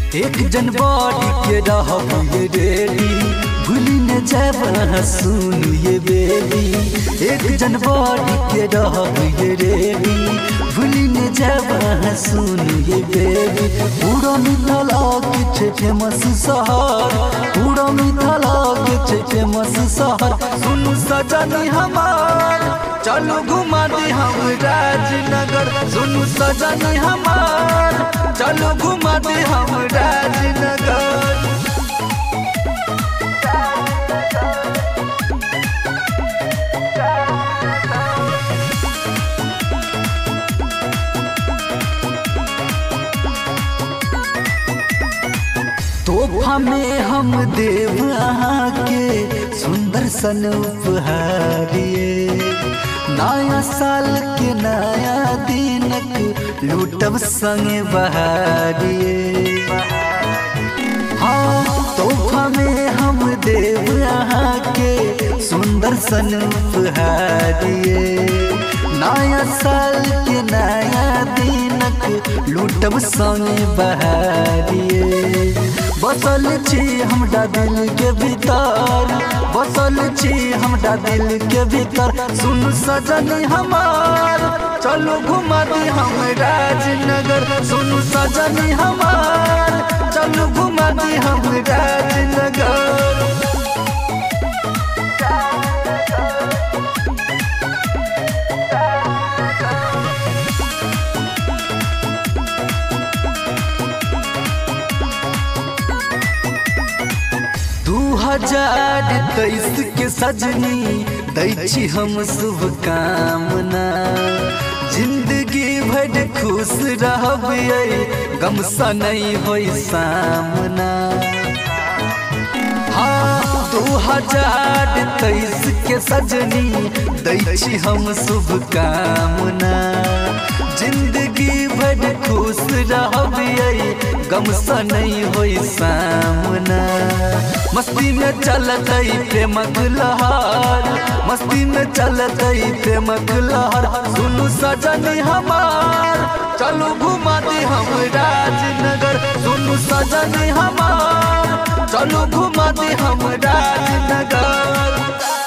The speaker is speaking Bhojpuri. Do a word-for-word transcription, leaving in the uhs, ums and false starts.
एक जनवरी के रहब ये रेडी भूली न जाब सुन ये बेबी। एक जनवरी के रहब ये रेडी भूली न जाब सुन ये बेबी। पूरा मिथला के फेमस शहर, पूरा मिथला के फेमस शहर। सुन सजनी हमार चलो घुमा दे हम राजनगर। सुन सजनी हमार चलो घुमा दे हम राजनगर। तोहफा में हम देव अहाँ के सुंदर सन उपहार ये। नया साल के नया दिनक लूटब संगे बहार ये। हाँ तोहफा में हम देव अहाँ के सुंदर सन उपहार ये। नया साल के नया दिनक लूटब संगे बहार ये। बसल छी हमरा दिल के भीतर, बसल छी हमरा दिल के भीतर। सुन सजनी हमार चलो घुमा दे हम राजनगर। सुन सजनी हमार चलो घुमा दे हम राजनगर। दू हजार तेईस के सजनी दै छी हम शुभकामना। जिंदगी भर खुश रहबियै गम सा नहीं होई सामना। हाँ दू हजार तेईस के सजनी दै छी हम शुभकामना। जिंदगी भर खुश रहबियै गम सा नहीं होई सामना। मस्ती में चलतई प्रेमक लहर, मस्ती में चलतई प्रेमक लहर। सुनु सजनी हमार चलो घुमा दे हम राजनगर। सुनु सजनी हमार चलो घुमा दे हम राजनगर।